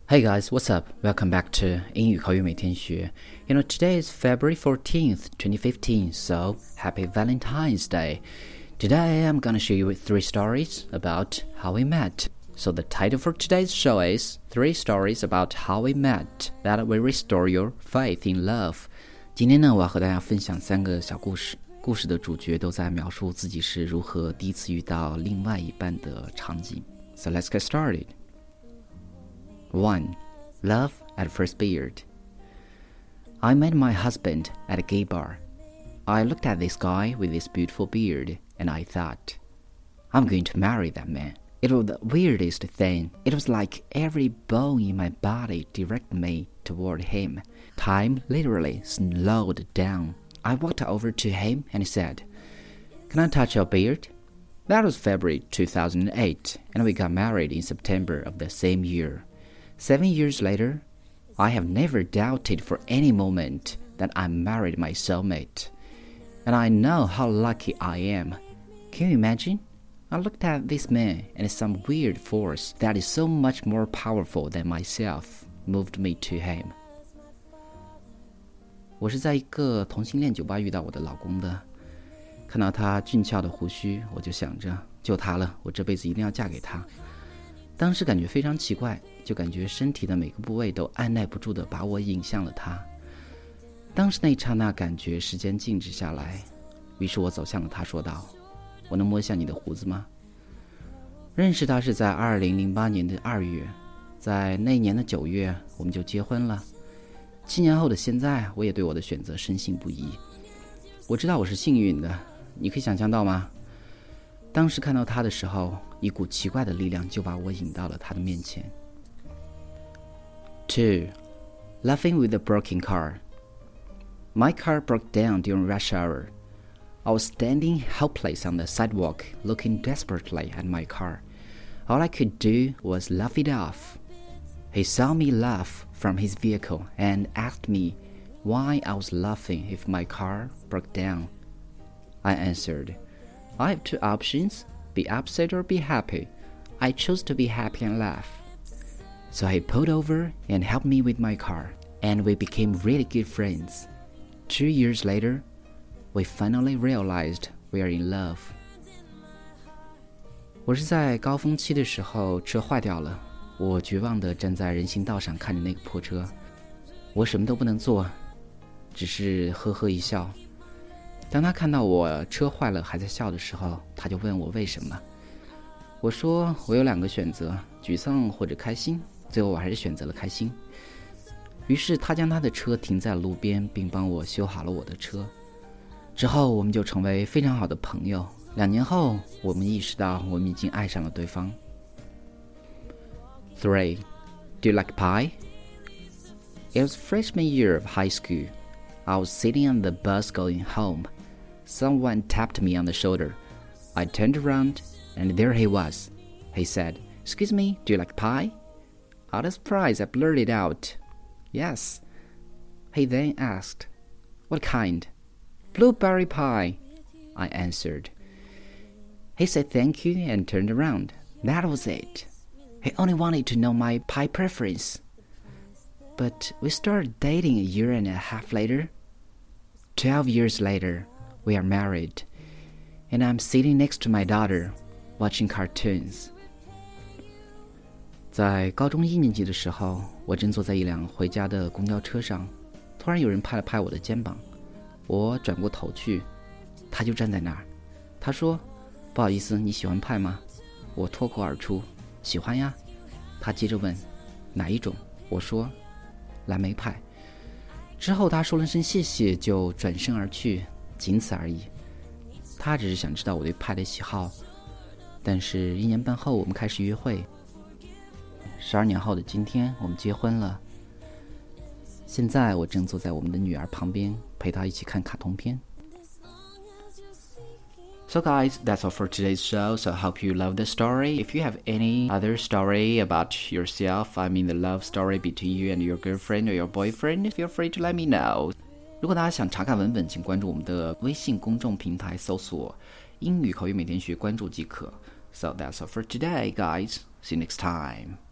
Hey guys, what's up? Welcome back to 英语口语每天学. Today is February 14th, 2015, so happy Valentine's Day. Today I'm gonna share you with 3 stories about how we met. So the title for today's show is 3 stories about how we met that will restore your faith in love. 今天呢，我要和大家分享3个小故事。故事的主角都在描述自己是如何第一次遇到另外一半的场景。So let's get started.1. Love at first beard. I met my husband at a gay bar. I looked at this guy with this beautiful beard, and I thought, I'm going to marry that man. It was the weirdest thing. It was like every bone in my body directed me toward him. Time literally slowed down. I walked over to him and said, Can I touch your beard? That was February 2008, and we got married in September of the same year.7 years later, I have never doubted for any moment that I married my soulmate. And I know how lucky I am. Can you imagine? I looked at this man and some weird force that is so much more powerful than myself moved me to him. 我是在一个同性恋酒吧遇到我的老公的。看到他俊俏的胡须，我就想着，就他了，我这辈子一定要嫁给他。当时感觉非常奇怪，就感觉身体的每个部位都按耐不住地把我引向了他。当时那一刹那感觉时间静止下来，于是我走向了他说道，我能摸一下你的胡子吗？认识他是在2008年的2月，在那年的9月我们就结婚了。7年后的现在，我也对我的选择深信不疑。我知道我是幸运的，你可以想象到吗？当时看到他的时候，一股奇怪的力量就把我引到了他的面前。2. Laughing with a broken car. My car broke down during rush hour. I was standing helpless on the sidewalk, looking desperately at my car. All I could do was laugh it off. He saw me laugh from his vehicle and asked me why I was laughing if my car broke down. I answered, I have 2 options, be upset or be happy. I chose to be happy and laugh. So he pulled over and helped me with my car, and we became really good friends. 2 years later, we finally realized we are in love. 我是在高峰期的时候车坏掉了，我绝望地站在人行道上看着那个破车，我什么都不能做，只是呵呵一笑。当他看到我车坏了还在笑的时候，他就问我为什么。我说我有2个选择，沮丧或者开心，最后我还是选择了开心。于是他将他的车停在路边，并帮我修好了我的车。之后我们就成为非常好的朋友。2年后，我们意识到我们已经爱上了对方。3. Do you like pie? It was freshman year of high school. I was sitting on the bus going home.Someone tapped me on the shoulder. I turned around, and there he was. He said, Excuse me, do you like pie? Out of surprise, I blurted out, Yes. He then asked, What kind? Blueberry pie, I answered. He said thank you and turned around. That was it. He only wanted to know my pie preference. But we started dating a year and a half later. 12 years later,We are married, and I'm sitting next to my daughter, watching cartoons. 在高中1年级的时候，我正坐在一辆回家的公交车上，突然有人拍了拍我的肩膀，我转过头去，他就站在那儿。他说：“不好意思，你喜欢派吗？”我脱口而出：“喜欢呀。”他接着问：“哪一种？”我说：“蓝莓派。”之后他说了声谢谢，就转身而去。仅此而已，他只是想知道我对派的喜好。但是1年半后我们开始约会，12年后的今天我们结婚了。现在我正坐在我们的女儿旁边，陪她一起看卡通片。So guys, that's all for today's show. So I hope you love the story. If you have any other story about yourself, I mean the love story between you and your girlfriend or your boyfriend, feel free to let me know.如果大家想查看文本，请关注我们的微信公众平台，搜索英语口语每天学，关注即可。So that's all for today, guys. See you next time.